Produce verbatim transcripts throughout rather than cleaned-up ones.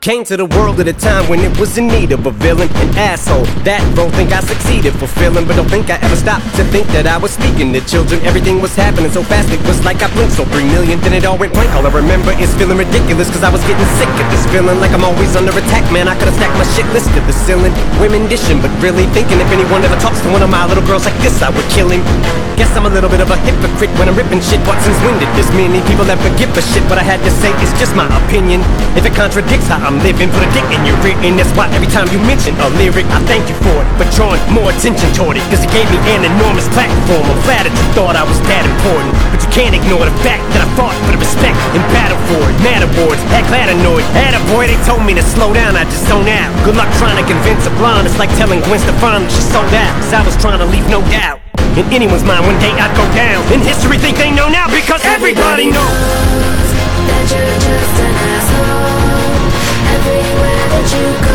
Came to the world at a time when it was in need of a villain, an asshole. That role think I succeeded fulfilling, but don't think I ever stopped to think that I was speaking to children. Everything was happening so fast, it was like I blinked. So three million, then it all went blank. All I remember is feeling ridiculous, cause I was getting sick of this feeling like I'm always under attack. Man, I could've stacked my shit list to the ceiling. Women dishing, but really thinking if anyone ever talks to one of my little girls like this, I would kill him. Guess I'm a little bit of a hypocrite when I'm ripping shit, but since when did this many people ever give a shit? What I had to say is just my opinion. If it contradicts how I'm living, put a dick in your written. That's why every time you mention a lyric, I thank you for it, but drawing more attention toward it, cause it gave me an enormous platform. I'm flattered you thought I was that important, but you can't ignore the fact that I fought for the respect and battle for it. Mad awards, heck glad annoyed. Attaboy, they told me to slow down, I just zone out. Good luck trying to convince a blonde. It's like telling Gwen Stefani she sold out, cause I was trying to leave no doubt in anyone's mind one day I'd go down. In history think they know now because everybody knows that you're just an asshole. Everywhere that you go,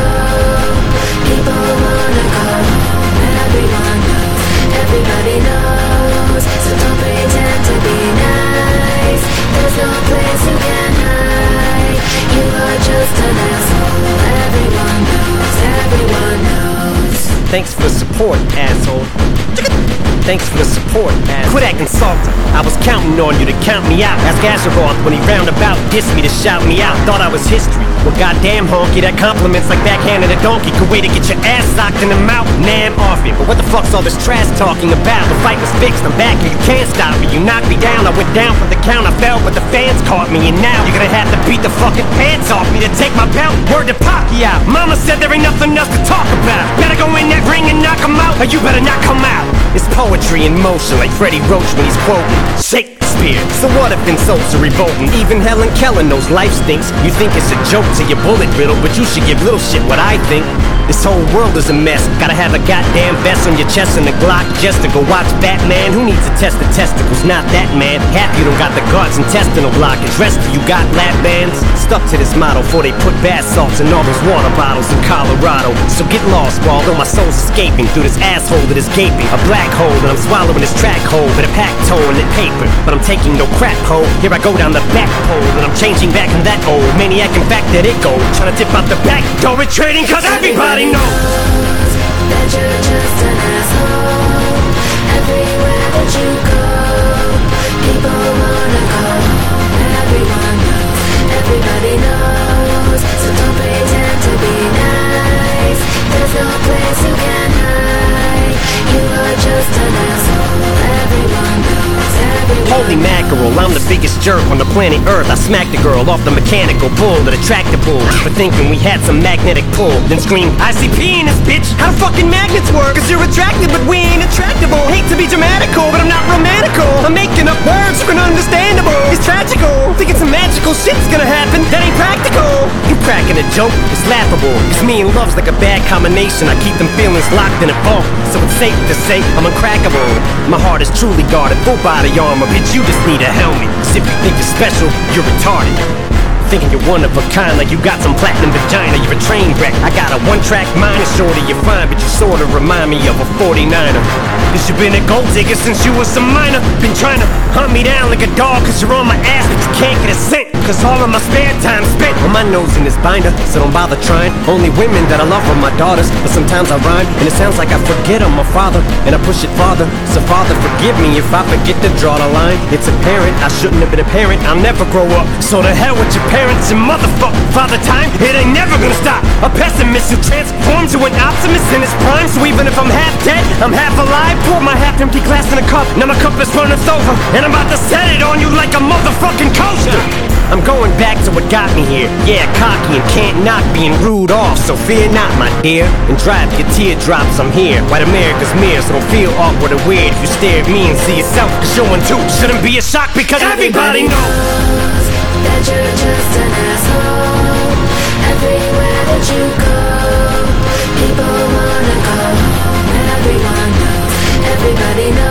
people wanna go. Everyone knows, everybody knows. So don't pretend to be nice. There's no place you can hide. You are just an asshole. Everyone knows, everyone knows. Thanks for the support, asshole. Thanks for the support, man. Quit acting salty. I was counting on you to count me out. Ask Azeroth when he roundabout dissed me to shout me out. Thought I was history. Well, goddamn honky, that compliments like backhanded a donkey. Could wait to get your ass socked in the mouth. Nah, I'm off it. But what the fuck's all this trash talking about? The fight was fixed. I'm back here. You can't stop me. You knocked me down. I went down from the count. I fell, but the fans caught me. And now you're gonna have to beat the fucking pants off me to take my belt. Word to Pacquiao. Mama said there ain't nothing else to talk about. Better go in that ring and knock him out, or you better not come out. It's poetry in motion, like Freddie Roach when he's quoting Shakespeare. So what if insults are revolting? Even Helen Keller knows life stinks. You think it's a joke to your bullet riddle, but you should give little shit what I think. This whole world is a mess. Gotta have a goddamn vest on your chest and a Glock just to go watch Batman. Who needs to test the testicles? Not that man. Half you don't got the guards intestinal blockage. Rest of you got lap bands. Stuck to this motto before they put bath salts in all those water bottles in Colorado. So get lost, while although my soul's escaping through this asshole that is gaping. A black hole and I'm swallowing this track hole with a pack toe in the paper. But I'm taking no crap hole. Here I go down the back pole and I'm changing back from that old maniac in fact that it go. Trying to dip out the back door retreating cause everybody knows that you're just an asshole. Everywhere that you go, people wanna go. Everyone knows, everybody knows. So don't pretend to be nice. There's no place you can hide. You are just an asshole. Everyone knows, everyone Holy mackerel, I'm the biggest jerk on the planet Earth. I smacked a girl off the mechanical bull that attracted bull for thinking we had some magnetic pull. Then screamed, I C P in this bitch. How do fucking magnets work? Cause you're attracted but we ain't attractable. Hate to be dramatical, but I'm not romantical. I'm making up words so understandable. It's tragical. Thinking some magical shit's gonna happen. That ain't practical. You cracking a joke? It's laughable. Cause me and love's like a bad combination. I keep them feelings locked in a vault. So it's safe to say I'm uncrackable. My heart is truly guarded, full body armor. Bitch, you just need a helmet. Cause if you think you're special, you're retarded. Thinking you're one of a kind, like you got some platinum vagina. You're a train wreck. I got a one-track mind, and shorty you're fine, but you sorta remind me of a forty-niner. Cause you been a gold digger since you was a minor. Been trying to hunt me down like a dog cause you're on my ass, but you can't get a cent. Cause all of my spare time spent on my nose in this binder. So don't bother trying. Only women that I love are my daughters. But sometimes I rhyme and it sounds like I forget I'm a father, and I push it farther. So father forgive me if I forget to draw the line. It's apparent I shouldn't have been a parent. I'll never grow up. So to hell with your parents and motherfuck father time. It ain't never gonna stop. A pessimist who transforms to an optimist in his prime. So even if I'm half dead, I'm half alive. Pour my half empty glass in a cup. Now my cup is running over, and I'm about to set it on you like a motherfucking coaster. I'm going back to what got me here. Yeah, cocky and can't knock being rude off. So fear not, my dear, and drive your teardrops. I'm here, white America's mirror. So don't feel awkward or weird if you stare at me and see yourself. Cause you're one too. Shouldn't be a shock because everybody knows that you're just an asshole. Everywhere that you go, people wanna go. Everyone knows, everybody knows.